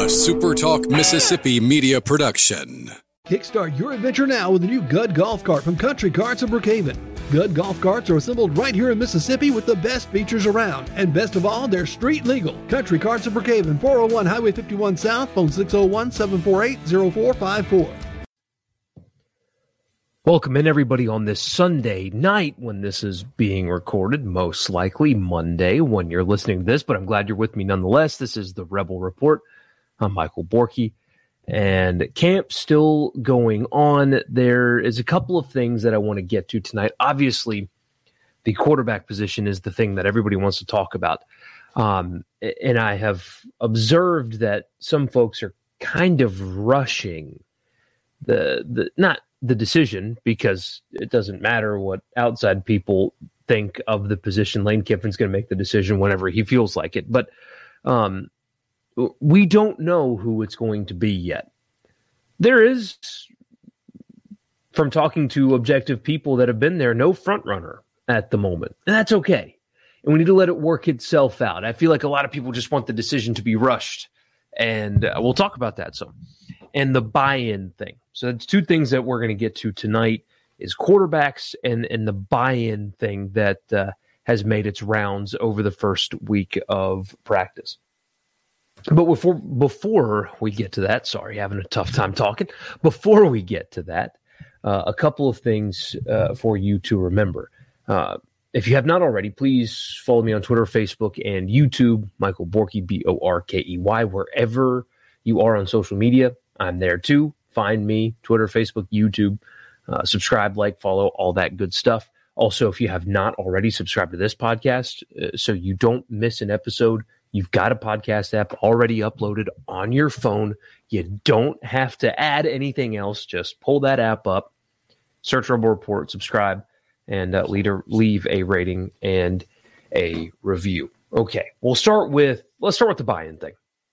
SuperTalk Mississippi media production. Kickstart your adventure now with the new Gud Golf Cart from Country Carts of Brookhaven. Gud Golf Carts are assembled right here in Mississippi with the best features around. And best of all, they're street legal. Country Carts of Brookhaven, 401 Highway 51 South, phone 601-748-0454. Welcome in, everybody, on this Sunday night when this is being recorded, most likely Monday when you're listening to this, but I'm glad you're with me nonetheless. This is the Rebel Report. I'm Michael Borky, and camp still going on. There is a couple of things that I want to get to tonight. Obviously, the quarterback position is the thing that everybody wants to talk about, and I have observed that some folks are kind of rushing not the decision, because it doesn't matter what outside people think of the position. Lane Kiffin's going to make the decision whenever he feels like it, but we don't know who it's going to be yet. There is, from talking to objective people that have been there, no front runner at the moment. And that's okay. And we need to let it work itself out. I feel like a lot of people just want the decision to be rushed. And we'll talk about that some. And the buy-in thing. So that's two things that we're going to get to tonight, is quarterbacks and the buy-in thing that has made its rounds over the first week of practice. But before we get to that, sorry, having a tough time talking. Before we get to that, a couple of things for you to remember. If you have not already, please follow me on Twitter, Facebook, and YouTube, Michael Borky, Borkey, wherever you are on social media. I'm there too. Find me, Twitter, Facebook, YouTube. Subscribe, like, follow, all that good stuff. Also, if you have not already, subscribe to this podcast so you don't miss an episode. You've got a podcast app already uploaded on your phone. You don't have to add anything else. Just pull that app up, search Rebel Report, subscribe, and leave a rating and a review. Okay, let's start with the buy-in thing,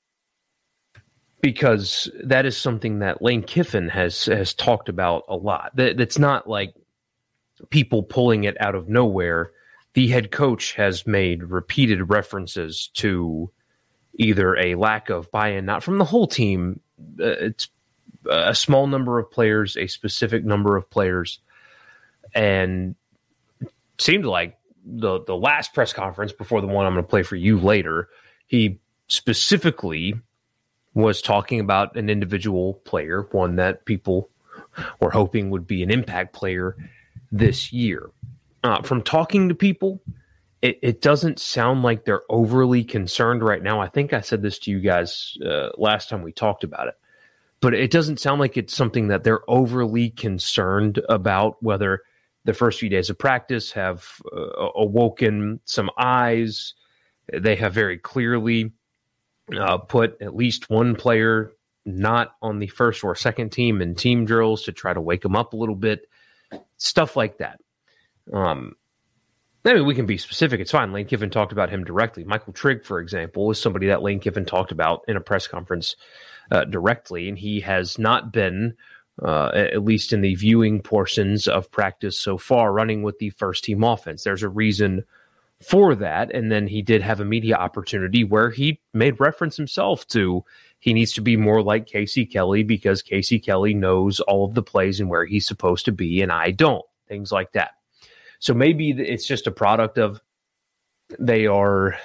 because that is something that Lane Kiffin has talked about a lot. That's not like people pulling it out of nowhere. The head coach has made repeated references to either a lack of buy-in, not from the whole team. It's a small number of players, a specific number of players. And it seemed like the last press conference before the one I'm going to play for you later, he specifically was talking about an individual player, one that people were hoping would be an impact player this year. From talking to people, it doesn't sound like they're overly concerned right now. I think I said this to you guys last time we talked about it, but it doesn't sound like it's something that they're overly concerned about, whether the first few days of practice have awoken some eyes. They have very clearly put at least one player not on the first or second team in team drills to try to wake them up a little bit, stuff like that. I mean, we can be specific. It's fine. Lane Kiffin talked about him directly. Michael Trigg, for example, is somebody that Lane Kiffin talked about in a press conference directly, and he has not been, at least in the viewing portions of practice so far, running with the first-team offense. There's a reason for that, and then he did have a media opportunity where he made reference himself to he needs to be more like Casey Kelly because Casey Kelly knows all of the plays and where he's supposed to be, and I don't. Things like that. So maybe it's just a product of they are,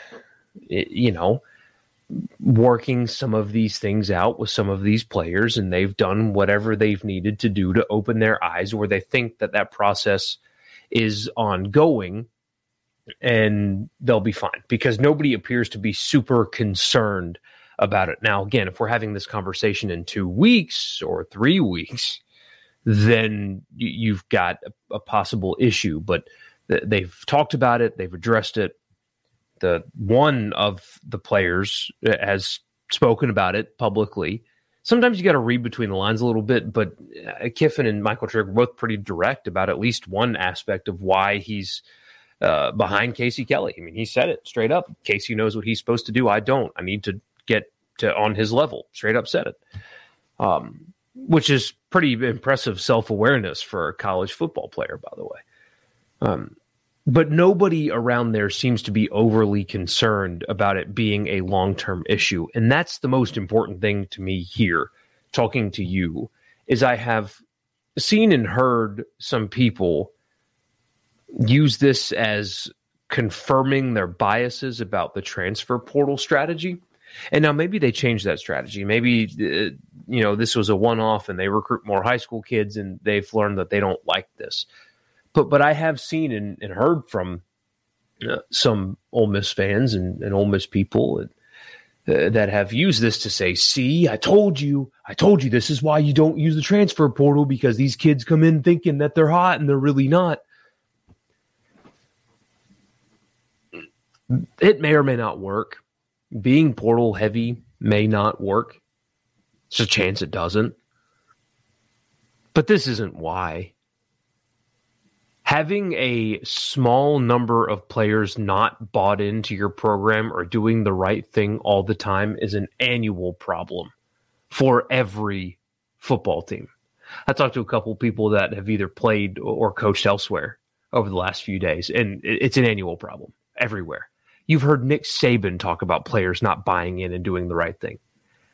working some of these things out with some of these players, and they've done whatever they've needed to do to open their eyes, or they think that process is ongoing, and they'll be fine because nobody appears to be super concerned about it. Now, again, if we're having this conversation in 2 weeks or 3 weeks, then you've got a possible issue. But they've talked about it. They've addressed it. The one of the players has spoken about it publicly. Sometimes you got to read between the lines a little bit, but Kiffin and Michael Trigg were both pretty direct about at least one aspect of why he's behind Casey Kelly. I mean, he said it straight up. Casey knows what he's supposed to do. I don't. I need to get to on his level. Straight up said it. Which is pretty impressive self-awareness for a college football player, by the way. But nobody around there seems to be overly concerned about it being a long-term issue. And that's the most important thing to me here, talking to you, is I have seen and heard some people use this as confirming their biases about the transfer portal strategy. And now maybe they changed that strategy. Maybe, this was a one-off and they recruit more high school kids and they've learned that they don't like this. But I have seen and heard from some Ole Miss fans and Ole Miss people that have used this to say, see, I told you, this is why you don't use the transfer portal, because these kids come in thinking that they're hot and they're really not. It may or may not work. Being portal heavy may not work. There's a chance it doesn't. But this isn't why. Having a small number of players not bought into your program or doing the right thing all the time is an annual problem for every football team. I talked to a couple of people that have either played or coached elsewhere over the last few days, and it's an annual problem everywhere. You've heard Nick Saban talk about players not buying in and doing the right thing.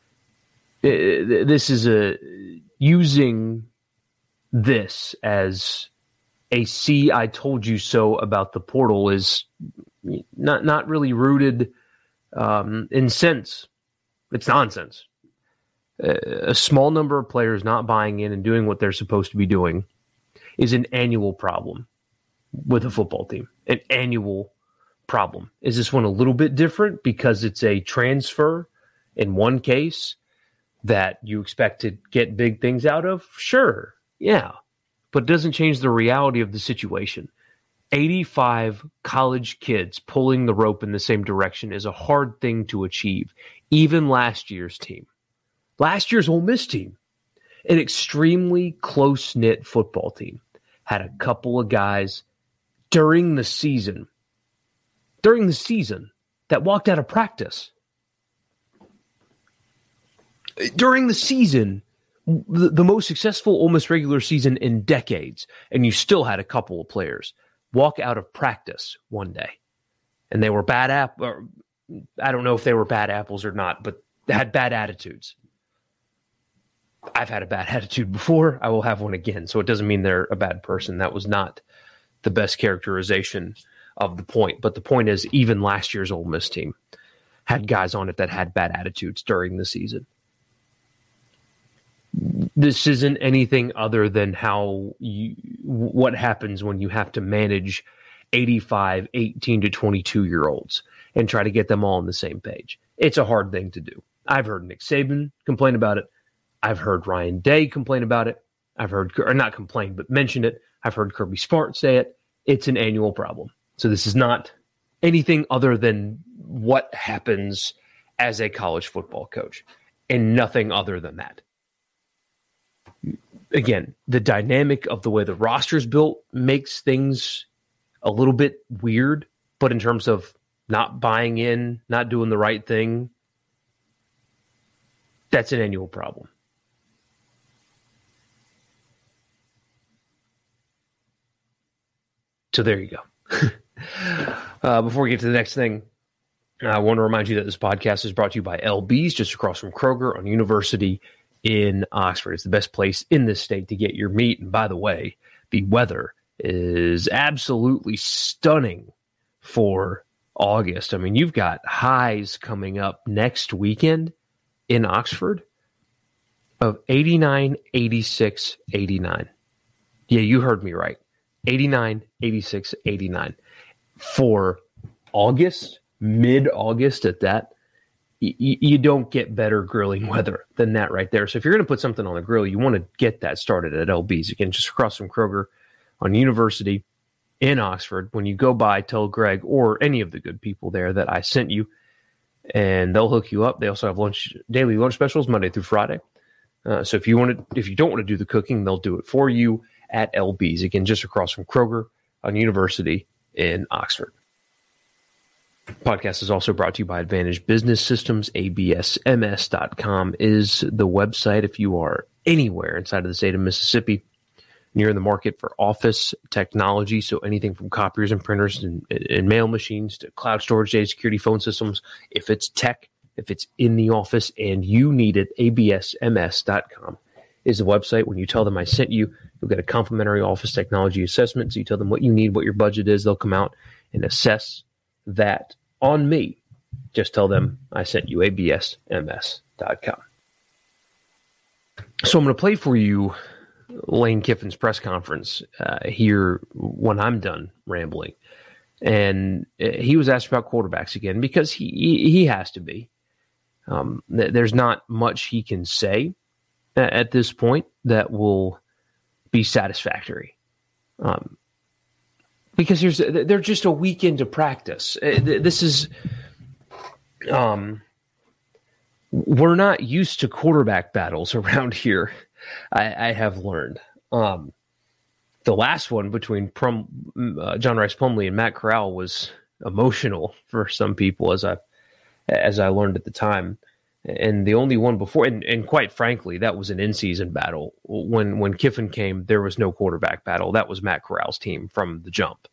This is using this as a "see, I told you so" about the portal is not really rooted in sense. It's nonsense. A small number of players not buying in and doing what they're supposed to be doing is an annual problem with a football team. An annual problem. Is this one a little bit different because it's a transfer in one case that you expect to get big things out of? Sure, yeah. But it doesn't change the reality of the situation. 85 college kids pulling the rope in the same direction is a hard thing to achieve. Even last year's team. Last year's Ole Miss team, an extremely close-knit football team, had a couple of guys during the season that walked out of practice. During the season, the most successful Ole Miss regular season in decades, and you still had a couple of players walk out of practice one day. And they were bad I don't know if they were bad apples or not, but they had bad attitudes. I've had a bad attitude before. I will have one again. So it doesn't mean they're a bad person. That was not the best characterization of the point. But the point is, even last year's Ole Miss team had guys on it that had bad attitudes during the season. This isn't anything other than what happens when you have to manage 85, 18 to 22-year-olds and try to get them all on the same page. It's a hard thing to do. I've heard Nick Saban complain about it. I've heard Ryan Day complain about it. I've heard, or not complain, but mention it. I've heard Kirby Smart say it. It's an annual problem. So this is not anything other than what happens as a college football coach, and nothing other than that. Again, the dynamic of the way the roster is built makes things a little bit weird, but in terms of not buying in, not doing the right thing, that's an annual problem. So there you go. Before we get to the next thing, I want to remind you that this podcast is brought to you by LB's, just across from Kroger on University in Oxford. It's the best place in this state to get your meat. And by the way, the weather is absolutely stunning for August. I mean, you've got highs coming up next weekend in Oxford of 89, 86, 89. Yeah, you heard me right. 89, 86, 89. For August, mid-August at that, you don't get better grilling weather than that right there. So if you're going to put something on the grill, you want to get that started at LB's. Again, just across from Kroger on University in Oxford. When you go by, tell Greg or any of the good people there that I sent you, and they'll hook you up. They also have daily lunch specials Monday through Friday. So if you don't want to do the cooking, they'll do it for you at LB's. Again, just across from Kroger on University in Oxford. Podcast is also brought to you by Advantage Business Systems. ABSMS.com is the website. If you are anywhere inside of the state of Mississippi, and you're in the market for office technology, so anything from copiers and printers and mail machines to cloud storage, data security, phone systems, if it's tech, if it's in the office and you need it, absms.com is the website. When you tell them I sent you, you'll get a complimentary office technology assessment. So you tell them what you need, what your budget is. They'll come out and assess that on me. Just tell them I sent you, absms.com. So I'm going to play for you Lane Kiffin's press conference here when I'm done rambling. And he was asked about quarterbacks again because he has to be. There's not much he can say at this point that will be satisfactory. Because they're just a week into practice. This is we're not used to quarterback battles around here. I have learned. The last one between John Rice Plumlee and Matt Corral was emotional for some people, as I learned at the time. And the only one before, and quite frankly, that was an in-season battle. When Kiffin came, there was no quarterback battle. That was Matt Corral's team from the jump,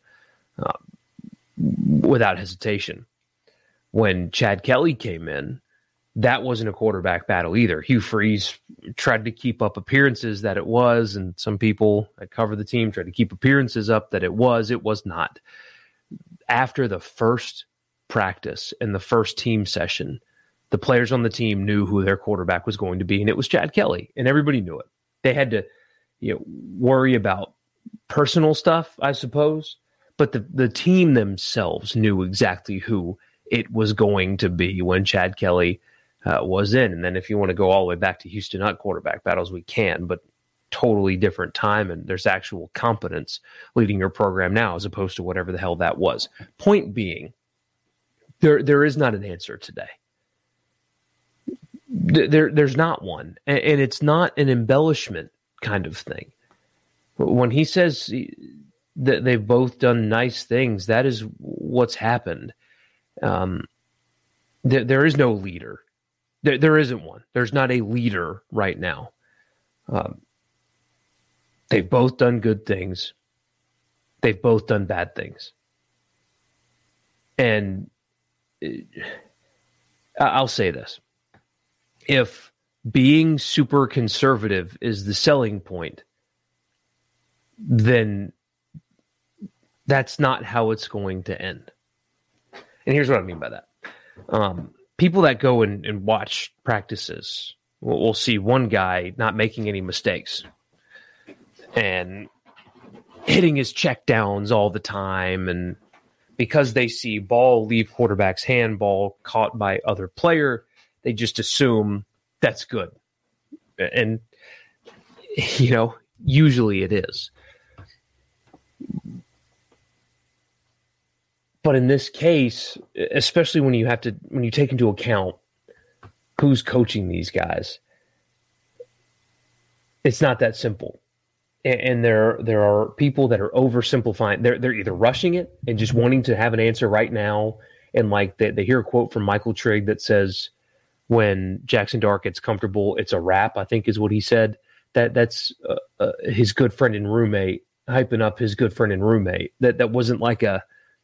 without hesitation. When Chad Kelly came in, that wasn't a quarterback battle either. Hugh Freeze tried to keep up appearances that it was, and some people that cover the team tried to keep appearances up that it was. It was not. After the first practice and the first team session, the players on the team knew who their quarterback was going to be, and it was Chad Kelly, and everybody knew it. They had to worry about personal stuff, I suppose, but the team themselves knew exactly who it was going to be when Chad Kelly was in. And then if you want to go all the way back to Houston Nutt quarterback battles, we can, but totally different time, and there's actual competence leading your program now as opposed to whatever the hell that was. Point being, there is not an answer today. There's not one, and it's not an embellishment kind of thing. When he says that they've both done nice things, that is what's happened. There is no leader. There isn't one. There's not a leader right now. They've both done good things. They've both done bad things. And I'll say this. If being super conservative is the selling point, then that's not how it's going to end. And here's what I mean by that. People that go and watch practices will see one guy not making any mistakes and hitting his check downs all the time. And because they see ball leave quarterback's hand, ball caught by other player, they just assume that's good. And, usually it is. But in this case, especially when you take into account who's coaching these guys, it's not that simple. And there are people that are oversimplifying. They're either rushing it and just wanting to have an answer right now. And like they hear a quote from Michael Trigg that says, when Jackson Dart gets comfortable, it's a wrap, I think is what he said. That's his good friend and roommate, hyping up his good friend and roommate. That wasn't like a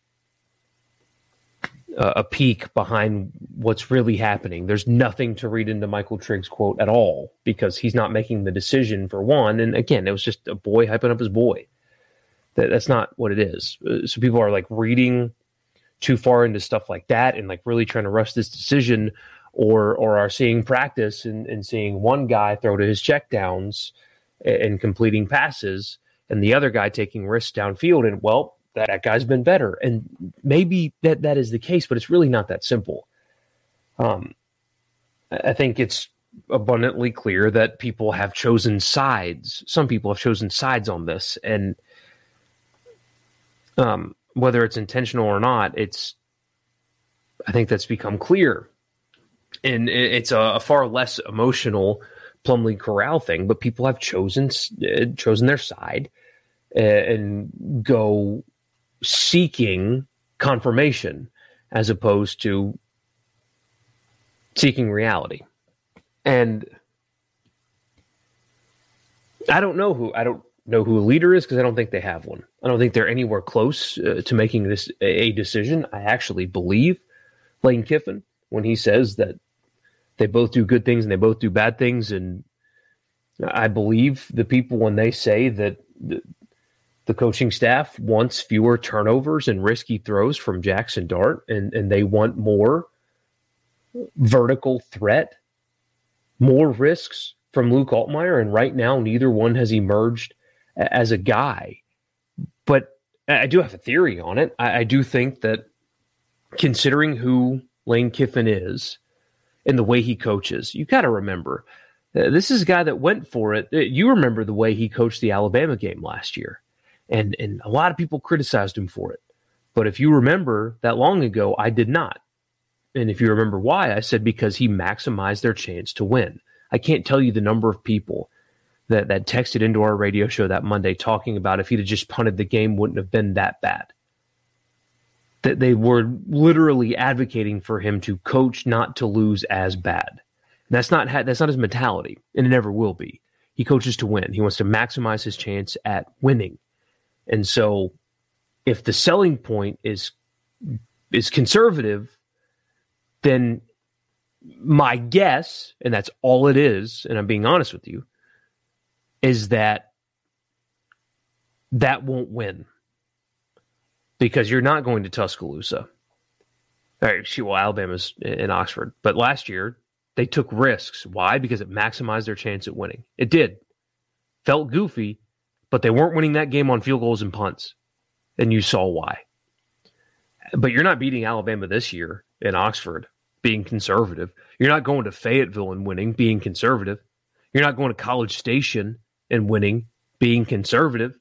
peek behind what's really happening. There's nothing to read into Michael Trigg's quote at all because he's not making the decision for one. And again, it was just a boy hyping up his boy. That's not what it is. So people are like reading too far into stuff like that and like really trying to rush this decision, or are seeing practice and seeing one guy throw to his checkdowns and completing passes and the other guy taking risks downfield. And well, that guy's been better. And maybe that is the case, but it's really not that simple. I think it's abundantly clear that people have chosen sides. Some people have chosen sides on this. And whether it's intentional or not, I think that's become clear. And it's a far less emotional Plumlee Corral thing, but people have chosen their side and go seeking confirmation as opposed to seeking reality. And I don't know know who a leader is because I don't think they have one. I don't think they're anywhere close to making this a decision. I actually believe Lane Kiffin when he says that they both do good things and they both do bad things. And I believe the people when they say that the coaching staff wants fewer turnovers and risky throws from Jackson Dart, and they want more vertical threat, more risks from Luke Altmaier. And right now, neither one has emerged as a guy. But I do have a theory on it. I do think that considering who Lane Kiffin is and the way he coaches, you got to remember, this is a guy that went for it. You remember the way he coached the Alabama game last year. And a lot of people criticized him for it. But if you remember that long ago, I did not. And if you remember why, I said because he maximized their chance to win. I can't tell you the number of people that texted into our radio show that Monday talking about if he'd have just punted, the game wouldn't have been that bad. That they were literally advocating for him to coach not to lose as bad. That's not his mentality, and it never will be. He coaches to win. He wants to maximize his chance at winning. And so if the selling point is conservative, then my guess, and that's all it is, and I'm being honest with you, is that won't win. Because you're not going to Tuscaloosa. All right, well, Alabama's in Oxford. But last year, they took risks. Why? Because it maximized their chance at winning. It did. Felt goofy, but they weren't winning that game on field goals and punts. And you saw why. But you're not beating Alabama this year in Oxford, being conservative. You're not going to Fayetteville and winning, being conservative. You're not going to College Station and winning, being conservative.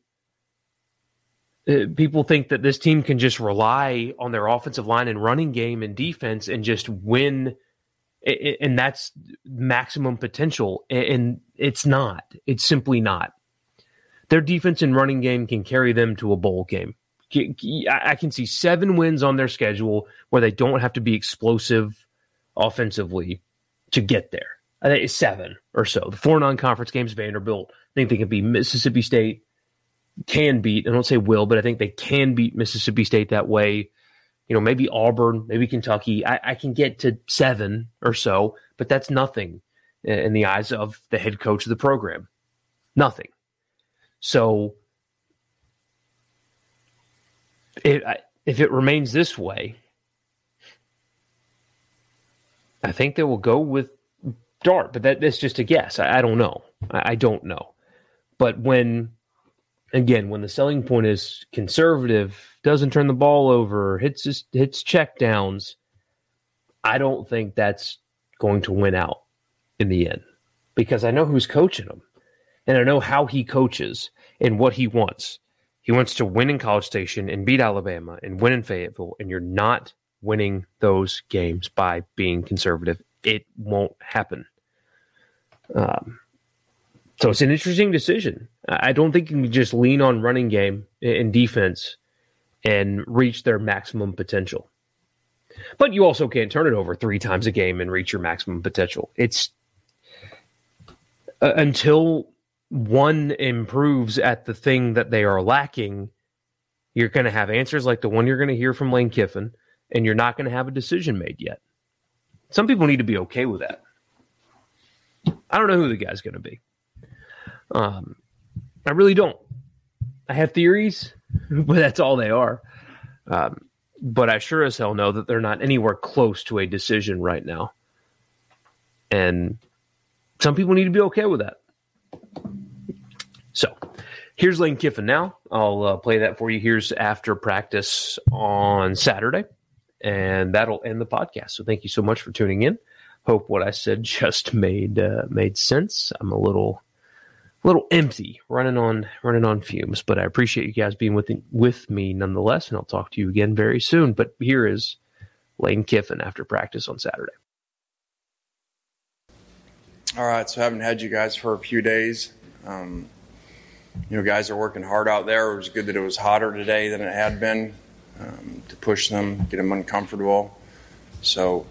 People think that this team can just rely on their offensive line and running game and defense and just win, and that's maximum potential. And it's not. It's simply not. Their defense and running game can carry them to a bowl game. I can see 7 wins on their schedule where they don't have to be explosive offensively to get there. I think it's 7 or so. The 4 non-conference games, Vanderbilt, I think they can be Mississippi State, can beat, I don't say will, but I think they can beat Mississippi State that way. You know, maybe Auburn, maybe Kentucky. I can get to 7 or so, but that's nothing in the eyes of the head coach of the program. Nothing. So if it remains this way, I think they will go with Dart, but that's just a guess. I don't know. I don't know. But when the selling point is conservative, doesn't turn the ball over, hits check downs, I don't think that's going to win out in the end because I know who's coaching him and I know how he coaches and what he wants. He wants to win in College Station and beat Alabama and win in Fayetteville, and you're not winning those games by being conservative. It won't happen. So it's an interesting decision. I don't think you can just lean on running game and defense and reach their maximum potential. But you also can't turn it over 3 times a game and reach your maximum potential. It's until one improves at the thing that they are lacking, you're going to have answers like the one you're going to hear from Lane Kiffin, and you're not going to have a decision made yet. Some people need to be okay with that. I don't know who the guy's going to be. I really don't. I have theories, but that's all they are. But I sure as hell know that they're not anywhere close to a decision right now. And some people need to be okay with that. So here's Lane Kiffin now. I'll play that for you. Here's after practice on Saturday, and that'll end the podcast. So thank you so much for tuning in. Hope what I said just made sense. I'm a little empty, running on fumes, but I appreciate you guys being with me nonetheless, and I'll talk to you again very soon. But here is Lane Kiffin after practice on Saturday. All right, so I haven't had you guys for a few days. Guys are working hard out there. It was good that it was hotter today than it had been to push them, get them uncomfortable. So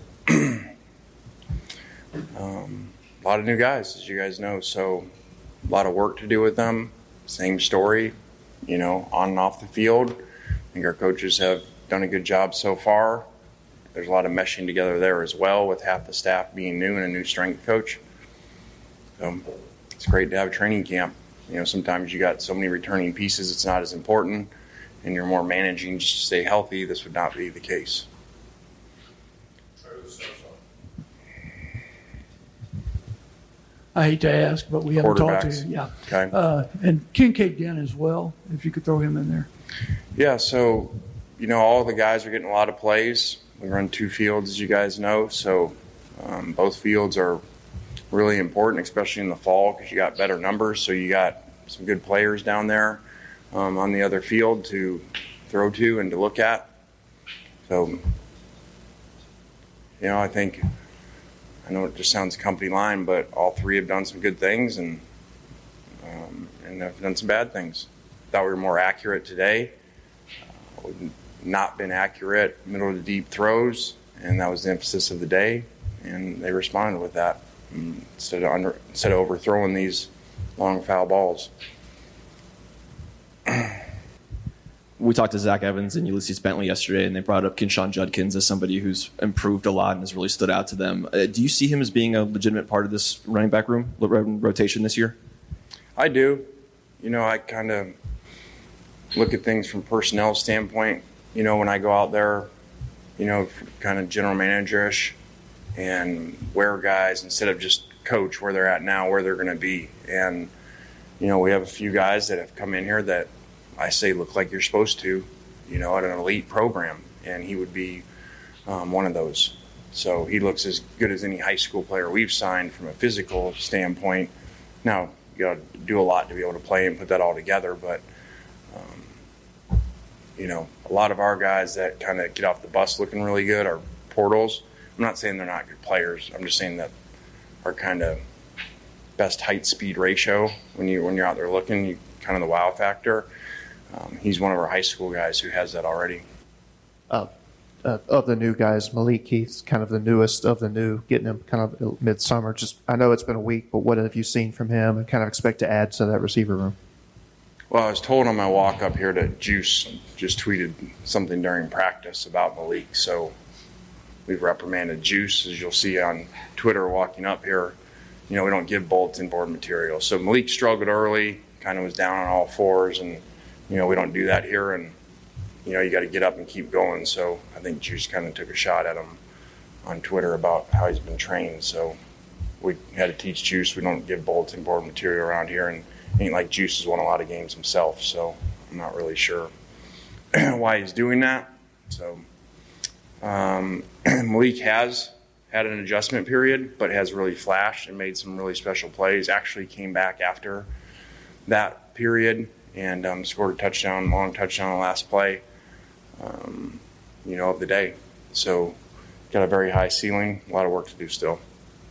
a lot of new guys, as you guys know, so a lot of work to do with them. same story, on and off the field. I think our coaches have done a good job so far. There's a lot of meshing together there as well, with half the staff being new and a new strength coach. So it's great to have a training camp. Sometimes you got so many returning pieces, it's not as important, and you're more managing just to stay healthy. This would not be the case. I hate to ask, but we haven't talked to you. Yeah. Okay. And Kincaid Dent as well, if you could throw him in there. Yeah, so, all the guys are getting a lot of plays. We run 2 fields, as you guys know, so both fields are really important, especially in the fall, because you got better numbers, so you got some good players down there on the other field to throw to and to look at. So, I know it just sounds company line, but all 3 have done some good things and have done some bad things. Thought we were more accurate today. We've not been accurate middle of the deep throws, and that was the emphasis of the day, and they responded with that instead of overthrowing these long foul balls. We talked to Zach Evans and Ulysses Bentley yesterday, and they brought up Kinshawn Judkins as somebody who's improved a lot and has really stood out to them. Do you see him as being a legitimate part of this running back room rotation this year? I do. I kind of look at things from personnel standpoint. When I go out there, kind of general manager-ish, and where guys, instead of just coach where they're at now, where they're going to be. And, we have a few guys that have come in here that I say look like you're supposed to, at an elite program, and he would be one of those. So he looks as good as any high school player we've signed from a physical standpoint. Now, you got to do a lot to be able to play and put that all together, but a lot of our guys that kind of get off the bus looking really good are portals. I'm not saying they're not good players. I'm just saying that our kind of best height speed ratio when you're out there looking, kind of the wow factor. He's one of our high school guys who has that already. Of the new guys, Malik Keith's kind of the newest of the new, getting him kind of midsummer. I know it's been a week, but what have you seen from him and kind of expect to add to that receiver room? Well, I was told on my walk up here that Juice just tweeted something during practice about Malik, so we've reprimanded Juice, as you'll see on Twitter walking up here. We don't give bulletin board material. So Malik struggled early, kind of was down on all fours, and, we don't do that here, and, you got to get up and keep going. So I think Juice kind of took a shot at him on Twitter about how he's been trained. So we had to teach Juice we don't give bulletin board material around here, and ain't like Juice has won a lot of games himself, so I'm not really sure why he's doing that. So Malik has had an adjustment period, but has really flashed and made some really special plays. Actually came back after that period and scored a long touchdown on the last play, of the day. So got a very high ceiling, a lot of work to do still.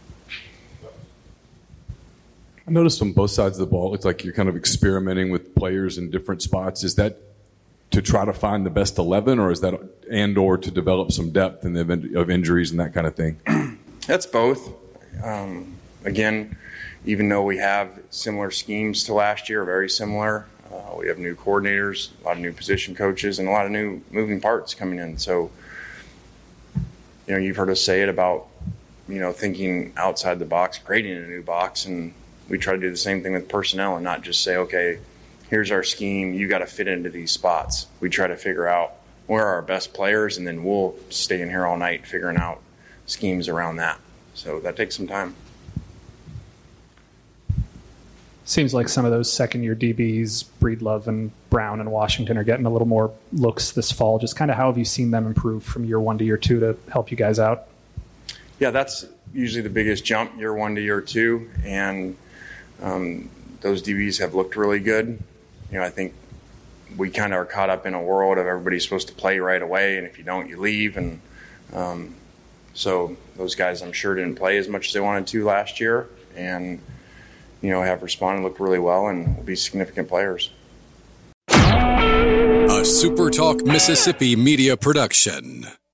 I noticed on both sides of the ball, it looks like you're kind of experimenting with players in different spots. Is that to try to find the best 11, or is that or to develop some depth in the event of injuries and that kind of thing? That's both. Again, even though we have similar schemes to last year, very similar, we have new coordinators, a lot of new position coaches, and a lot of new moving parts coming in. So, you've heard us say it about, thinking outside the box, creating a new box, and we try to do the same thing with personnel and not just say, okay, here's our scheme, you got to fit into these spots. We try to figure out where are our best players, and then we'll stay in here all night figuring out schemes around that. So that takes some time. Seems like some of those second-year DBs, Breedlove and Brown and Washington, are getting a little more looks this fall. Just kind of how have you seen them improve from year 1 to year 2 to help you guys out? Yeah, that's usually the biggest jump, year 1 to year 2, and those DBs have looked really good. I think we kind of are caught up in a world of everybody's supposed to play right away, and if you don't, you leave. And so those guys, I'm sure, didn't play as much as they wanted to last year, and have responded, looked really well, and will be significant players. A SuperTalk Mississippi media production.